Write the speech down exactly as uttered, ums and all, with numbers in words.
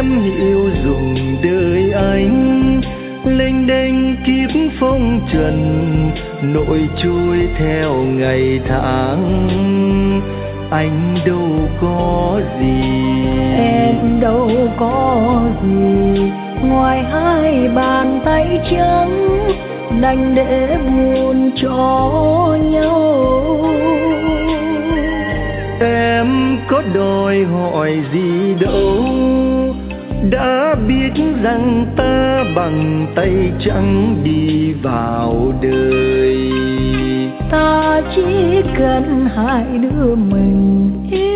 em hiểu dùng đời anh, lênh đênh kiếp phong trần, nỗi trôi theo ngày tháng. Anh đâu có gì, em đâu có gì, ngoài hai bàn tay trắng đành để buồn cho nhau. Em có đòi hỏi gì đâu, đã biết rằng ta bằng tay trắng đi vào đời. Ta chỉ cần hai đứa mình